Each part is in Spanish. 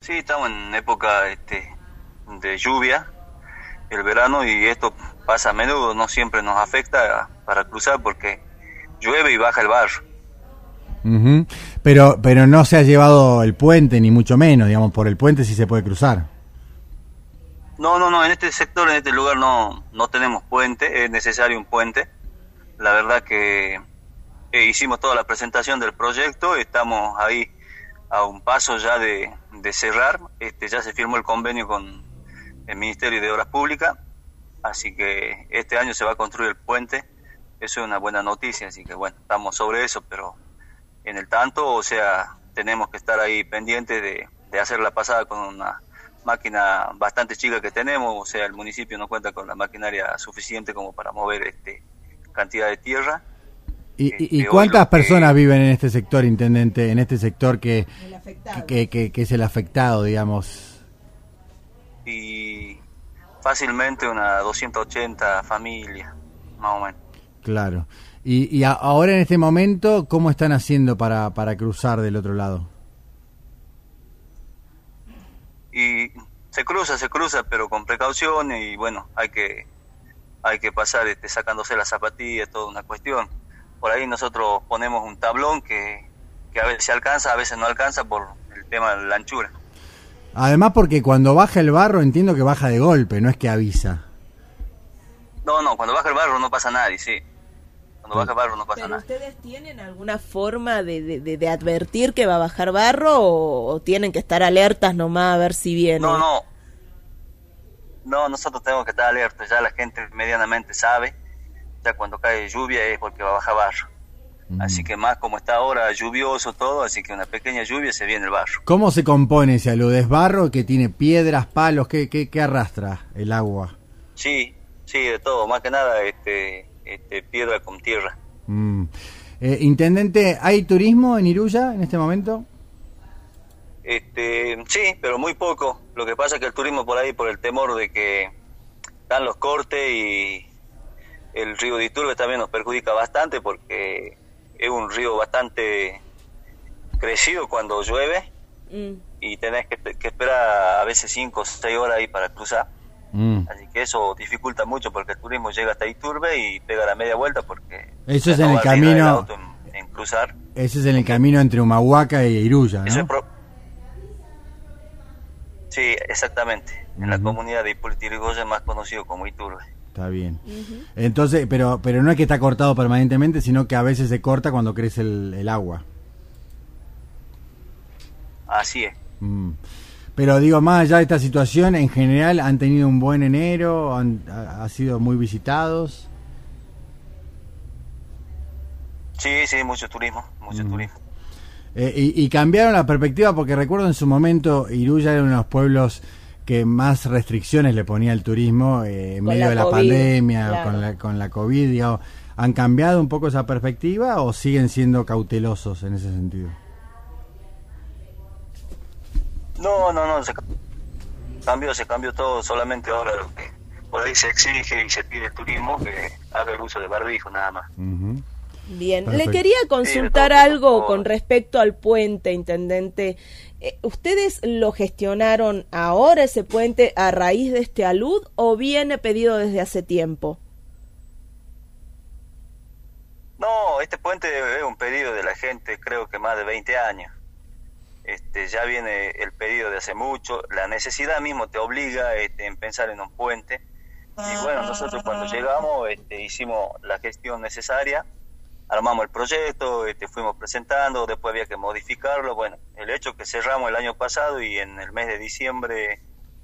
Sí, estamos en época de lluvia, el verano, y esto pasa a menudo, no siempre nos afecta para cruzar porque llueve y baja el barro. Ujú. Pero no se ha llevado el puente, ni mucho menos, digamos, por el puente sí se puede cruzar. No, en este sector, en este lugar no tenemos puente, es necesario un puente. La verdad que hicimos toda la presentación del proyecto, estamos ahí a un paso ya de cerrar, ya se firmó el convenio con el Ministerio de Obras Públicas, así que este año se va a construir el puente, eso es una buena noticia, así que bueno, estamos sobre eso, pero en el tanto, o sea, tenemos que estar ahí pendientes de hacer la pasada con una máquina bastante chica que tenemos, o sea, el municipio no cuenta con la maquinaria suficiente como para mover cantidad de tierra. ¿Y cuántas personas viven en este sector, intendente, en este sector que es el afectado, digamos? Y fácilmente unas 280 familias, más o menos. Claro. Y ahora en este momento, ¿cómo están haciendo para cruzar del otro lado? Y se cruza, pero con precaución, y bueno, hay que pasar sacándose las zapatillas, toda una cuestión. Por ahí nosotros ponemos un tablón que a veces alcanza, a veces no alcanza por el tema de la anchura. Además porque cuando baja el barro entiendo que baja de golpe, no es que avisa. No, cuando baja el barro no pasa nadie, sí. Cuando baja el barro no pasa nada. ¿Pero ustedes tienen alguna forma de advertir que va a bajar barro o tienen que estar alertas nomás a ver si viene? No, nosotros tenemos que estar alertas, ya la gente medianamente sabe, ya cuando cae lluvia es porque va a bajar barro. Así que más como está ahora lluvioso todo, así que una pequeña lluvia se viene el barro. ¿Cómo se compone ese alud? ¿Es barro que tiene piedras, palos? ¿Qué arrastra el agua? Sí, de todo, más que nada piedra con tierra. Intendente, ¿hay turismo en Iruya en este momento? Sí, pero muy poco. Lo que pasa es que el turismo por ahí, por el temor de que dan los cortes, y el río de Iturbe también nos perjudica bastante porque es un río bastante crecido cuando llueve, y tenés que esperar a veces 5 o 6 horas ahí para cruzar. Así que eso dificulta mucho porque el turismo llega hasta Iturbe y pega la media vuelta porque eso es en el camino en cruzar. Ese es en el camino entre Humahuaca e Iruya, ¿no? Eso es sí, exactamente. En la comunidad de Hipólito Yrigoyen, más conocido como Iturbe. Está bien. Entonces, pero no es que está cortado permanentemente, sino que a veces se corta cuando crece el agua. Así es. Pero digo, más allá de esta situación, en general, ¿han tenido un buen enero? ¿Ha sido muy visitados? Sí, mucho turismo. Y cambiaron la perspectiva, porque recuerdo en su momento, Iruya era uno de los pueblos que más restricciones le ponía al turismo en medio de la pandemia, claro, con la COVID. Digamos. ¿Han cambiado un poco esa perspectiva o siguen siendo cautelosos en ese sentido? No, se cambió todo, solamente ahora lo que por ahí se exige y se pide el turismo que haga el uso de barbijo, nada más. Bien, perfecto. Le quería consultar algo con respecto al puente, intendente. ¿Ustedes lo gestionaron ahora ese puente a raíz de este alud o viene pedido desde hace tiempo? No, este puente es un pedido de la gente, creo que más de 20 años. Ya viene el pedido de hace mucho, la necesidad mismo te obliga en pensar en un puente, y bueno, nosotros cuando llegamos hicimos la gestión necesaria, armamos el proyecto, fuimos presentando, después había que modificarlo. Bueno, el hecho que cerramos el año pasado y en el mes de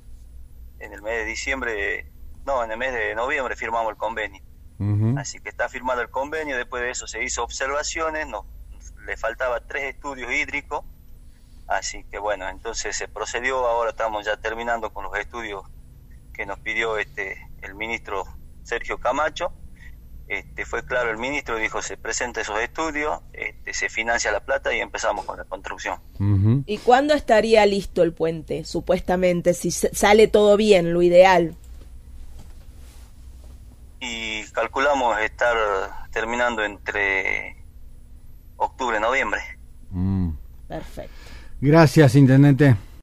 noviembre firmamos el convenio. Así que está firmado el convenio, después de eso se hizo observaciones, le faltaba 3 estudios hídricos. Así que bueno, entonces se procedió, ahora estamos ya terminando con los estudios que nos pidió el ministro Sergio Camacho. Fue claro el ministro, dijo se presenta esos estudios, se financia la plata y empezamos con la construcción. ¿Y cuándo estaría listo el puente, supuestamente, si sale todo bien, lo ideal? Y calculamos estar terminando entre octubre y noviembre. Perfecto. Gracias, intendente.